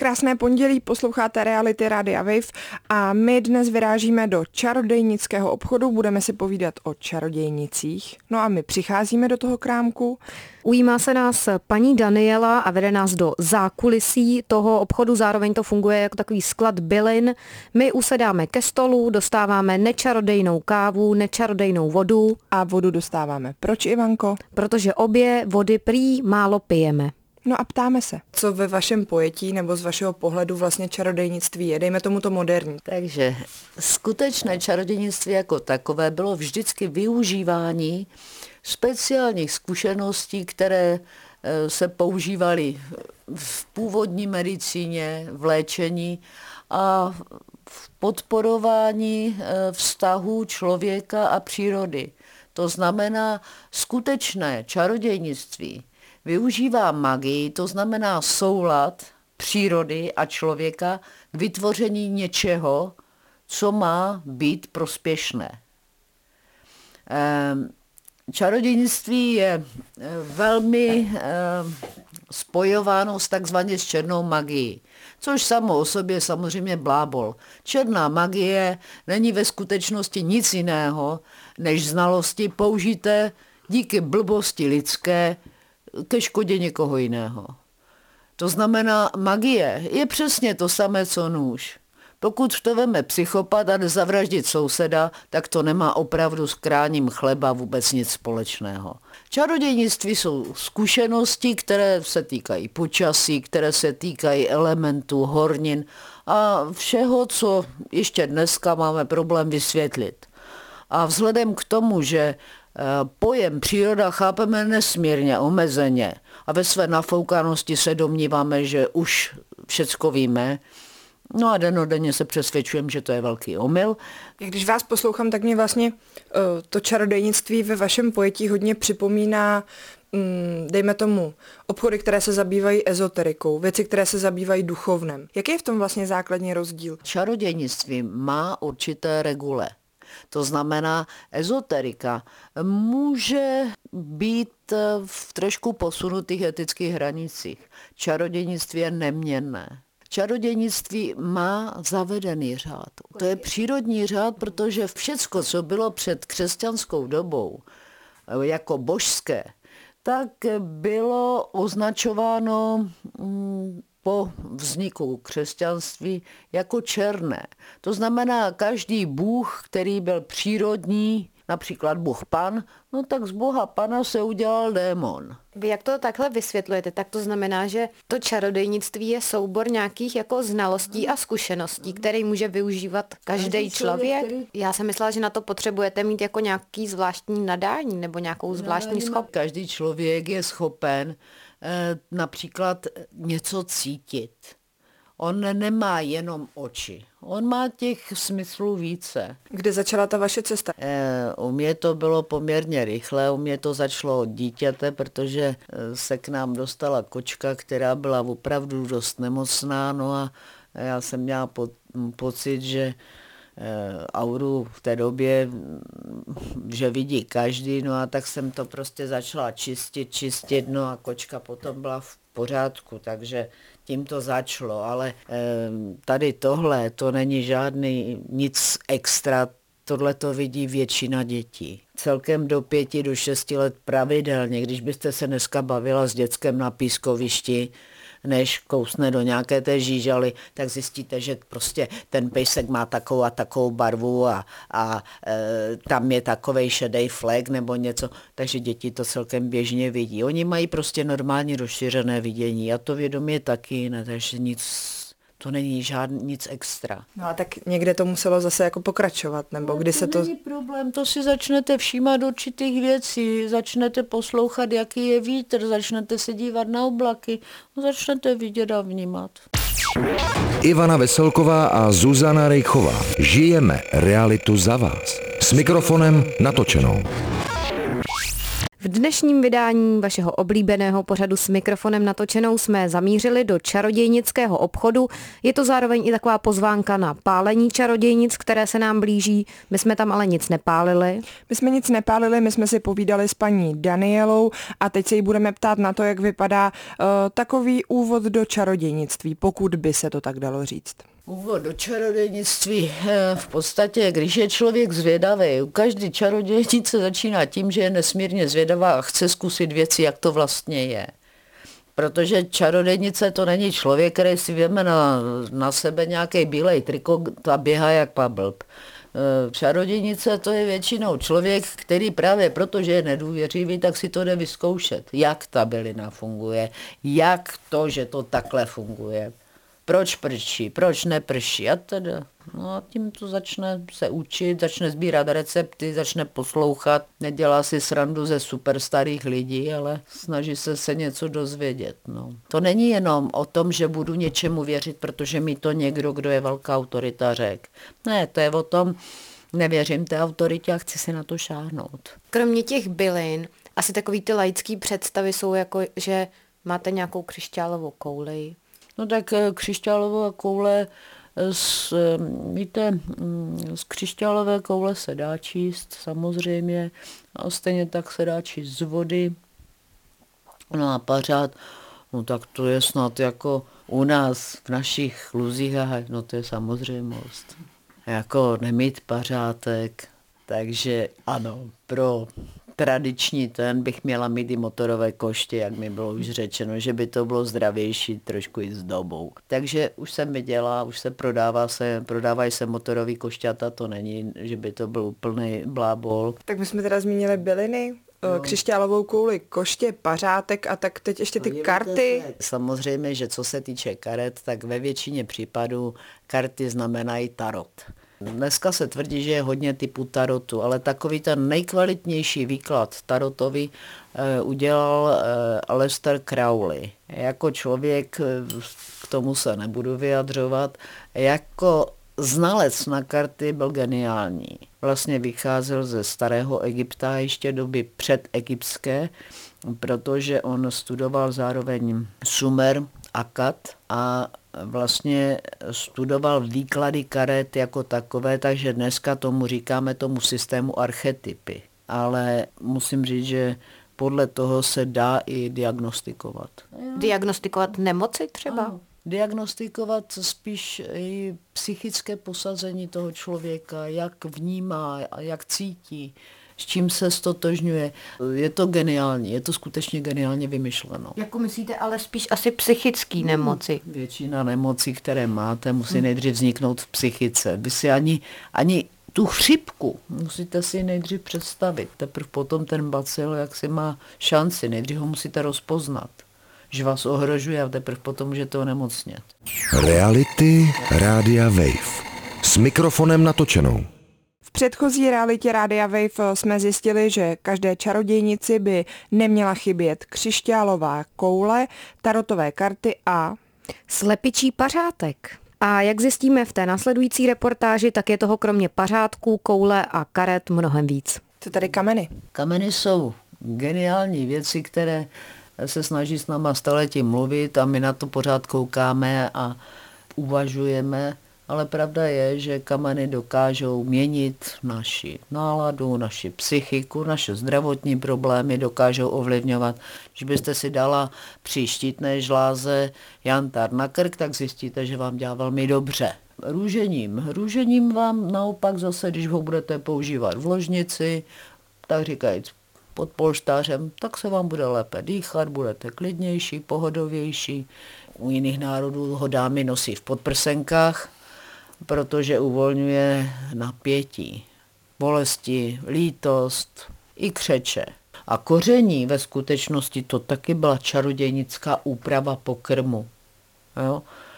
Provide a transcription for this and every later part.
Krásné pondělí, posloucháte Reality Radia Wave a my dnes vyrážíme do čarodejnického obchodu, budeme si povídat o čarodějnicích. No a my přicházíme do toho krámku. Ujímá se nás paní Daniela a vede nás do zákulisí toho obchodu, zároveň to funguje jako takový sklad bylin. My usedáme ke stolu, dostáváme nečarodejnou kávu, nečarodejnou vodu. A vodu dostáváme. Proč, Ivanko? Protože obě vody prý málo pijeme. No a ptáme se, co ve vašem pojetí nebo z vašeho pohledu vlastně čarodejnictví je, dejme tomu to moderní. Takže skutečné čarodějnictví jako takové bylo vždycky využívání speciálních zkušeností, které se používaly v původní medicíně, v léčení a v podporování vztahů člověka a přírody. To znamená, skutečné čarodějnictví využívá magii, to znamená soulad přírody a člověka k vytvoření něčeho, co má být prospěšné. Čarodějnictví je velmi spojováno takzvaně s černou magií, což samo o sobě je samozřejmě blábol. Černá magie není ve skutečnosti nic jiného, než znalosti použité díky blbosti lidské ke škodě někoho jiného. To znamená, magie je přesně to samé, co nůž. Pokud to veme psychopat a jde zavraždit souseda, tak to nemá opravdu s kráním chleba vůbec nic společného. Čarodějnictví jsou zkušenosti, které se týkají počasí, které se týkají elementů, hornin a všeho, co ještě dneska máme problém vysvětlit. A vzhledem k tomu, že pojem příroda chápeme nesmírně omezeně a ve své nafoukanosti se domníváme, že už všecko víme, no a dennodenně se přesvědčujeme, že to je velký omyl. Když vás poslouchám, tak mě vlastně to čarodejnictví ve vašem pojetí hodně připomíná, dejme tomu, obchody, které se zabývají ezoterikou, věci, které se zabývají duchovnem. Jaký je v tom vlastně základní rozdíl? Čarodějnictví má určité regule. To znamená, ezoterika může být v trošku posunutých etických hranicích. Čarodějnictví je neměnné. Čarodějnictví má zavedený řád. To je přírodní řád, protože všecko, co bylo před křesťanskou dobou jako božské, tak bylo označováno po vzniku křesťanství jako černé. To znamená, každý bůh, který byl přírodní, například bůh Pan, no tak z boha Pana se udělal démon. Vy jak to takhle vysvětlujete, tak to znamená, že to čarodejnictví je soubor nějakých jako znalostí a zkušeností, které může využívat každý člověk. Já jsem myslela, že na to potřebujete mít jako nějaký zvláštní nadání nebo nějakou zvláštní schopnost. Každý člověk je schopen například něco cítit. On nemá jenom oči, on má těch smyslů více. Kde začala ta vaše cesta? U mě to bylo poměrně rychle, u mě to začalo od dítěte, protože se k nám dostala kočka, která byla opravdu dost nemocná, no a já jsem měla pocit, že auru v té době, že vidí každý, no a tak jsem to prostě začala čistit, no a kočka potom byla v pořádku, takže tím to začalo, ale tady tohle, to není žádný nic extra, tohle to vidí většina dětí. Celkem do 5 do 6 let pravidelně, když byste se dneska bavila s dětskem na pískovišti, než kousne do nějaké té žížaly, tak zjistíte, že prostě ten pejsek má takovou a takovou barvu a tam je takovej šedej flek nebo něco, takže děti to celkem běžně vidí. Oni mají prostě normálně rozšířené vidění a to vědomí je taky jiné, takže to není nic extra. No a tak někde to muselo zase jako pokračovat, nebo kdy se to... není problém, to si začnete všímat určitých věcí, začnete poslouchat, jaký je vítr, začnete se dívat na oblaky, začnete vidět a vnímat. Ivana Veselková a Zuzana Rejchová. Žijeme realitu za vás. S mikrofonem natočenou. V dnešním vydání vašeho oblíbeného pořadu S mikrofonem natočenou jsme zamířili do čarodějnického obchodu. Je to zároveň i taková pozvánka na pálení čarodějnic, které se nám blíží. My jsme tam ale nic nepálili. My jsme si povídali s paní Danielou a teď se jí budeme ptát na to, jak vypadá takový úvod do čarodějnictví, pokud by se to tak dalo říct. Úvod do čarodějnictví, v podstatě, když je člověk zvědavý, u každý čarodějnice začíná tím, že je nesmírně zvědavá a chce zkusit věci, jak to vlastně je. Protože čarodějnice to není člověk, který si vezme na sebe nějaký bílej triko a běhá jak pablb. Čarodějnice to je většinou člověk, který právě protože je nedůvěřivý, tak si to jde vyzkoušet, jak ta bylina funguje, jak to, že to takhle funguje. Proč prší, proč neprší a teda. No a tím to začne se učit, začne sbírat recepty, začne poslouchat, nedělá si srandu ze super starých lidí, ale snaží se něco dozvědět. No. To není jenom o tom, že budu něčemu věřit, protože mi to někdo, kdo je velká autorita, řekl. Ne, to je o tom, nevěřím té autoritě a chci si na to šáhnout. Kromě těch bylin, asi takový ty laický představy jsou jako, že máte nějakou křišťálovou kouli. No tak křišťálová koule, víte, z křišťálové koule se dá číst samozřejmě, a stejně tak se dá číst z vody. No a pařád, no tak to je snad jako u nás v našich luzích, no to je samozřejmost. Jako nemít pařátek, takže ano, pro tradiční ten bych měla mít i motorové koště, jak mi bylo už řečeno, že by to bylo zdravější trošku i s dobou. Takže už jsem viděla, už se prodávají se motorové košťata, to není, že by to byl úplný blábol. Tak my jsme teda zmínili byliny, křišťálovou kouli, koště, pařátek a tak teď ještě ty karty. Samozřejmě, že co se týče karet, tak ve většině případů karty znamenají tarot. Dneska se tvrdí, že je hodně typů tarotu, ale takový ten nejkvalitnější výklad tarotový udělal Aleister Crowley. Jako člověk, k tomu se nebudu vyjadřovat, jako znalec na karty byl geniální. Vlastně vycházel ze starého Egypta, ještě doby předegyptské, protože on studoval zároveň Sumer, Akkad a vlastně studoval výklady karet jako takové, takže dneska říkáme tomu systému archetypy. Ale musím říct, že podle toho se dá i diagnostikovat. Diagnostikovat nemoci třeba? Ano. Diagnostikovat spíš i psychické posazení toho člověka, jak vnímá, jak cítí, s čím se stotožňuje. Je to geniální, je to skutečně geniálně vymyšleno. Jako myslíte, ale spíš asi psychický nemoci? Většina nemocí, které máte, musí nejdřív vzniknout v psychice. Vy si ani tu chřipku musíte si nejdřív představit. Teprve potom ten bacil, jak si má šanci, nejdřív ho musíte rozpoznat, že vás ohrožuje a teprve potom můžete onemocnět. Reality Rádia Wave. S mikrofonem natočenou. V předchozí realitě Rádia Wave jsme zjistili, že každé čarodějnici by neměla chybět křišťálová koule, tarotové karty a slepičí pařátek. A jak zjistíme v té následující reportáži, tak je toho kromě pařátků, koule a karet mnohem víc. co tady kameny? Kameny jsou geniální věci, které se snaží s náma staletí mluvit a my na to pořád koukáme a uvažujeme, ale pravda je, že kameny dokážou měnit naši náladu, naši psychiku, naše zdravotní problémy, dokážou ovlivňovat. Když byste si dala při štítné žláze jantár na krk, tak zjistíte, že vám dělá velmi dobře. Růžením vám naopak zase, když ho budete používat v ložnici, tak říkajíc pod polštářem, tak se vám bude lépe dýchat, budete klidnější, pohodovější. U jiných národů ho dámy nosí v podprsenkách, protože uvolňuje napětí, bolesti, lítost i křeče. A koření ve skutečnosti to taky byla čarodějnická úprava pokrmu. Jo?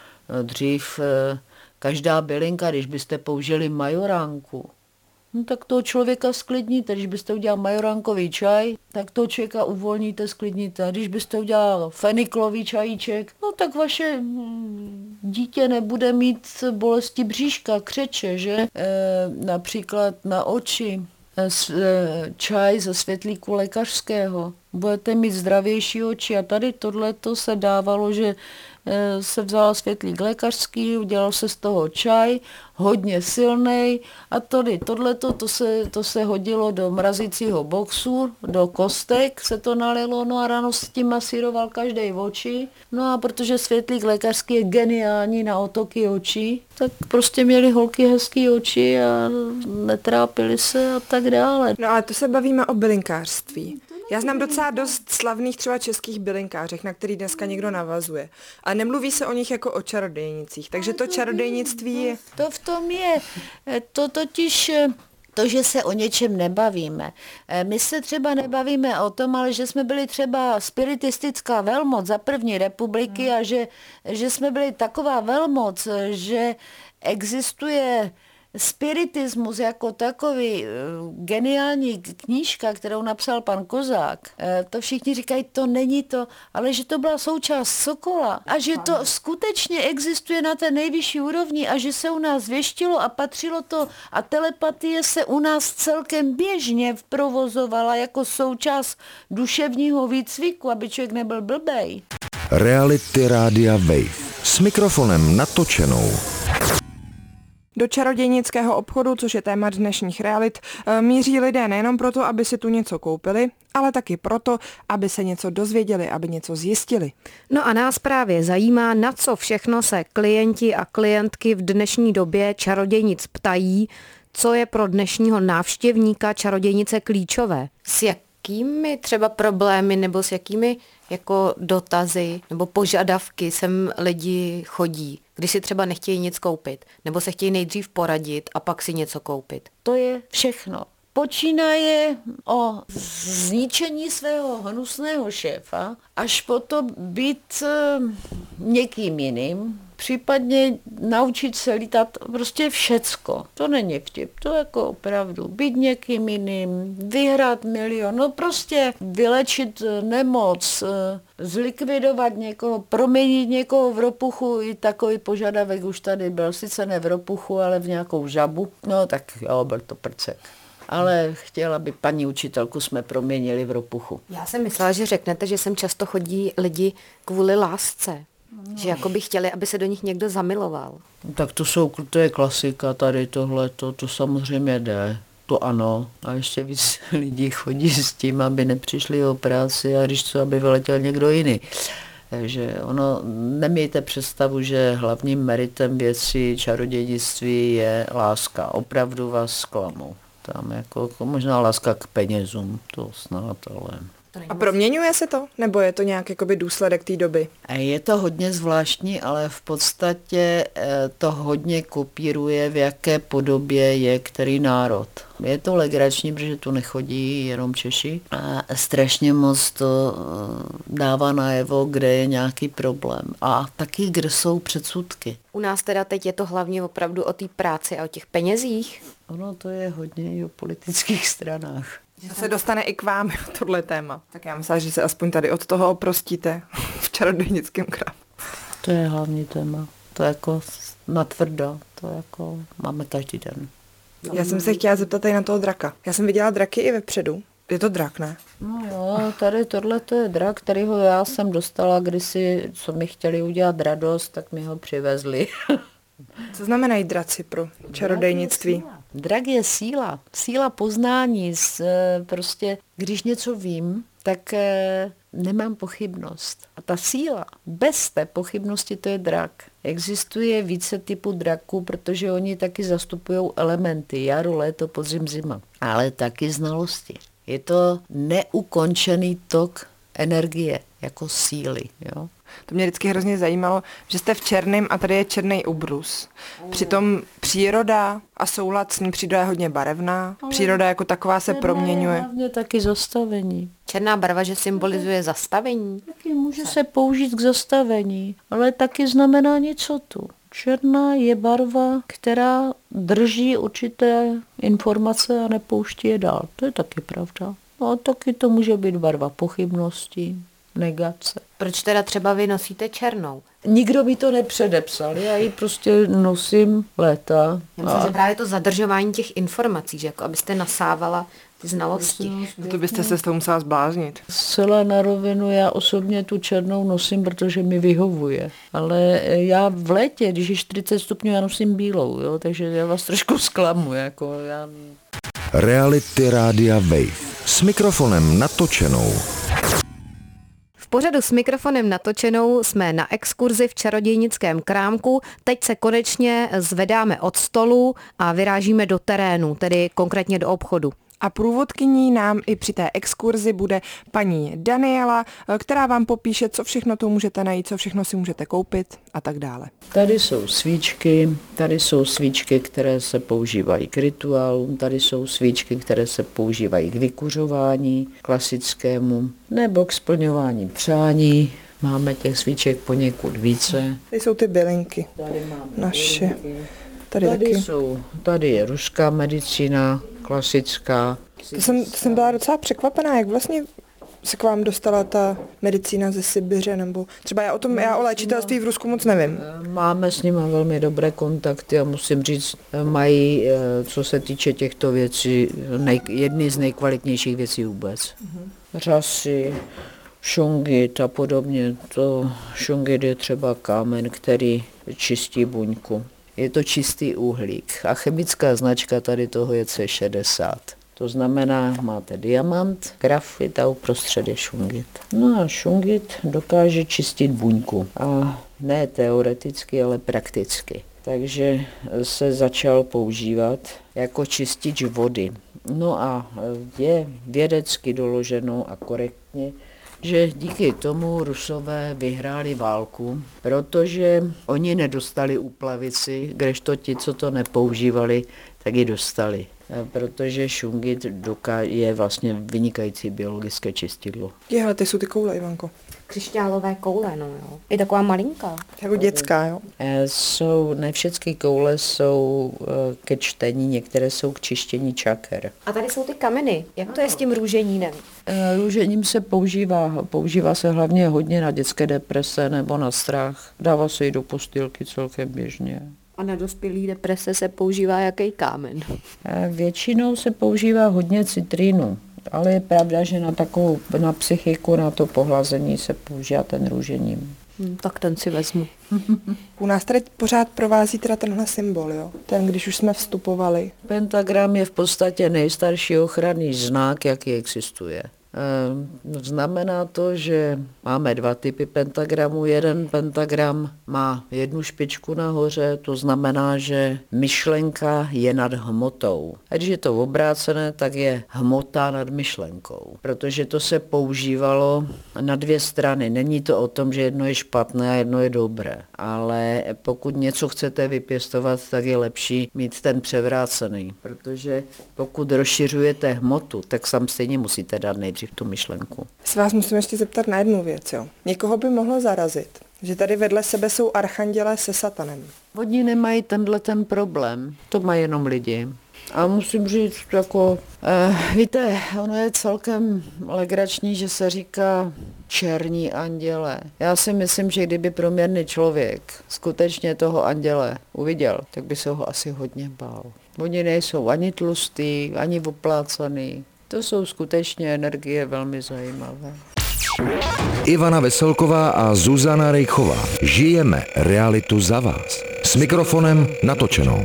Dřív každá bylinka, když byste použili majoránku, no tak toho člověka sklidníte. Když byste udělal majoránkový čaj, tak toho člověka uvolníte, sklidníte. A když byste udělal feniklový čajíček, no tak vaše dítě nebude mít bolesti bříška, křeče, že? Například na oči. čaj ze světlíku lékařského. Budete mít zdravější oči. A tady tohleto se dávalo, že se vzala světlík lékařský, udělal se z toho čaj, hodně silnej a tohleto to se hodilo do mrazícího boxu, do kostek se to nalilo, no a ráno s tím masíroval každý oči. No a protože světlík lékařský je geniální na otoky očí, tak prostě měli holky hezký oči a netrápili se a tak dále. No ale to se bavíme o bylinkářství. Já znám docela dost slavných třeba českých bylinkářech, na který dneska někdo navazuje. A nemluví se o nich jako o čarodějnicích. Takže to čarodějnictví je... To v tom je. To totiž... To, že se o něčem nebavíme. My se třeba nebavíme o tom, ale že jsme byli třeba spiritistická velmoc za první republiky a že jsme byli taková velmoc, že existuje spiritismus jako takový geniální knížka, kterou napsal pan Kozák, to všichni říkají, to není to, ale že to byla součást Sokola a že to skutečně existuje na té nejvyšší úrovni a že se u nás věštilo a patřilo to a telepatie se u nás celkem běžně provozovala jako součást duševního výcviku, aby člověk nebyl blbej. Reality Rádia Wave s mikrofonem natočenou. Do čarodějnického obchodu, což je téma dnešních realit, míří lidé nejenom proto, aby si tu něco koupili, ale taky proto, aby se něco dozvěděli, aby něco zjistili. No a nás právě zajímá, na co všechno se klienti a klientky v dnešní době čarodějnic ptají, co je pro dnešního návštěvníka čarodějnice klíčové. S jakými třeba problémy nebo s jakými jako dotazy nebo požadavky sem lidi chodí, když si třeba nechtějí nic koupit, nebo se chtějí nejdřív poradit a pak si něco koupit. To je všechno. Počínaje o zničení svého hnusného šéfa, až po to být někým jiným, případně naučit se lítat, prostě všecko. To není vtip, to jako opravdu být někým jiným, vyhrát milion, no prostě vylečit nemoc, zlikvidovat někoho, proměnit někoho v ropuchu, i takový požadavek už tady byl, sice ne v ropuchu, ale v nějakou žabu, no tak jo, byl to prcek. Ale chtěla by paní učitelku jsme proměnili v ropuchu. Já jsem myslela, že řeknete, že sem často chodí lidi kvůli lásce. No. Že jako by chtěli, aby se do nich někdo zamiloval. Tak to je klasika tady tohle, to samozřejmě jde. To ano. A ještě víc lidí chodí s tím, aby nepřišli o práci a když co, aby vyletěl někdo jiný. Takže ono, nemějte představu, že hlavním meritem věcí čarodějnictví je láska. Opravdu vás zklamu. Tam jako možná láska k penězům, to snad, ale... A proměňuje se to? Nebo je to nějak jakoby důsledek té doby? Je to hodně zvláštní, ale v podstatě to hodně kopíruje, v jaké podobě je který národ. Je to legrační, protože tu nechodí jenom Češi a strašně moc to dává najevo, kde je nějaký problém a taky, kde jsou předsudky. U nás teda teď je to hlavně opravdu o té práci a o těch penězích? Ono to je hodně i o politických stranách. To se dostane i k vám, tohle téma. Tak já myslím, že se aspoň tady od toho oprostíte v čarodějnickém krámu. To je hlavní téma. To je jako natvrdo. To jako máme každý den. Já jsem se chtěla zeptat tady na toho draka. Já jsem viděla draky i vepředu. Je to drak, ne? No jo, tady tohle to je drak, kterýho já jsem dostala kdysi, co mi chtěli udělat radost, tak mi ho přivezli. Co znamenají draci pro čarodějnictví? Drak je síla. Síla poznání. Prostě, když něco vím, tak nemám pochybnost. A ta síla, bez té pochybnosti, to je drak. Existuje více typů draků, protože oni taky zastupují elementy. Jaro, léto, podzim, zima. Ale taky znalosti. Je to neukončený tok energie, jako síly. Jo? To mě vždycky hrozně zajímalo, že jste v černém a tady je černý ubrus. Přitom příroda a soulad s ní příroda je hodně barevná. Příroda jako taková se proměňuje. Hlavně taky zastavení. Černá barva, že symbolizuje zastavení? Taky může se použít k zastavení, ale taky znamená něco tu. Černá je barva, která drží určité informace a nepouští je dál. To je taky pravda. No a taky to může být barva pochybností, Negace. Proč teda třeba vy nosíte černou? Nikdo mi to nepředepsal, já ji prostě nosím léta. Já myslím, že právě to zadržování těch informací, že jako abyste nasávala ty znalosti. To byste se s toho musela zbláznit. Zcela na rovinu, já osobně tu černou nosím, protože mi vyhovuje. Ale já v létě, když je 40 stupňů, já nosím bílou, jo? Takže já vás trošku zklamu. Jako já... Reality Rádia Wave s mikrofonem natočenou. V pořadu s mikrofonem natočenou jsme na exkurzi v čarodějnickém krámku. Teď se konečně zvedáme od stolu a vyrážíme do terénu, tedy konkrétně do obchodu. A průvodkyní nám i při té exkurzi bude paní Daniela, která vám popíše, co všechno tu můžete najít, co všechno si můžete koupit a tak dále. Tady jsou svíčky, které se používají k rituálům, tady jsou svíčky, které se používají k vykuřování klasickému nebo k splňování přání. Máme těch svíček poněkud více. Tady jsou ty bylinky. Tady máme naše. Tady je ruská medicína, klasická. To jsem byla docela překvapená, jak vlastně se k vám dostala ta medicína ze Sibiře, nebo třeba já o léčitelství v Rusku moc nevím. Máme s nimi velmi dobré kontakty a musím říct, mají, co se týče těchto věcí, jedny z nejkvalitnějších věcí vůbec. Řasy, šungit a podobně. Šungit je třeba kámen, který čistí buňku. Je to čistý uhlík a chemická značka tady toho je C60. To znamená, máte diamant, grafit a uprostřed je šungit. No a šungit dokáže čistit buňku. A ne teoreticky, ale prakticky. Takže se začal používat jako čistič vody. No a je vědecky doloženo a korektně, že díky tomu Rusové vyhráli válku, protože oni nedostali úplavici, kdežto ti, co to nepoužívali, tak ji dostali. Protože šungit je vlastně vynikající biologické čistidlo. Jehle, ty jsou ty koule, Ivanko. Křišťálové koule, no jo. I taková malinká. Jako dětská, jo? Ne všechny koule jsou ke čtení, některé jsou k čištění čaker. A tady jsou ty kameny. Jak to je s tím růženínem? Růžením se používá se hlavně hodně na dětské deprese nebo na strach. Dává se i do postýlky celkem běžně. A na dospělý deprese se používá jaký kámen? Většinou se používá hodně citrínu, ale je pravda, že na psychiku, na to pohlazení se používá ten růžením. Tak ten si vezmu. U nás tady pořád provází teda tenhle symbol, jo? Ten, když už jsme vstupovali. Pentagram je v podstatě nejstarší ochranný znak, jaký existuje. Znamená to, že máme dva typy pentagramů. Jeden pentagram má jednu špičku nahoře, to znamená, že myšlenka je nad hmotou. A když je to obrácené, tak je hmota nad myšlenkou, protože to se používalo na dvě strany. Není to o tom, že jedno je špatné a jedno je dobré, ale pokud něco chcete vypěstovat, tak je lepší mít ten převrácený, protože pokud rozšiřujete hmotu, tak sam stejně musíte dát nejdřív tu myšlenku. S vás musím ještě zeptat na jednu věc, jo. Někoho by mohlo zarazit, že tady vedle sebe jsou archandělé se satanem. Oni nemají ten problém, to mají jenom lidi. A musím říct, víte, ono je celkem legrační, že se říká černí anděle. Já si myslím, že kdyby průměrný člověk skutečně toho anděle uviděl, tak by se ho asi hodně bál. Oni nejsou ani tlustý, ani oplácaný. To jsou skutečně energie velmi zajímavé. Ivana Veselková a Zuzana Rejchová. Žijeme realitu za vás. S mikrofonem natočenou.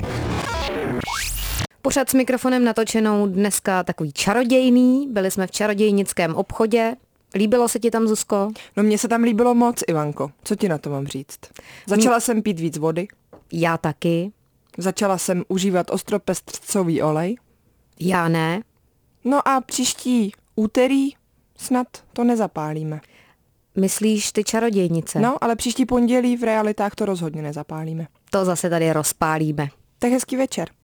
Pořad s mikrofonem natočenou dneska takový čarodějný. Byli jsme v čarodějnickém obchodě. Líbilo se ti tam, Zuzko? No mně se tam líbilo moc, Ivanko. Co ti na to mám říct? Začala jsem pít víc vody. Já taky. Začala jsem užívat ostropestřcový olej. Já ne. No a příští úterý snad to nezapálíme. Myslíš ty čarodějnice? No, ale příští pondělí v realitách to rozhodně nezapálíme. To zase tady rozpálíme. Tak hezký večer.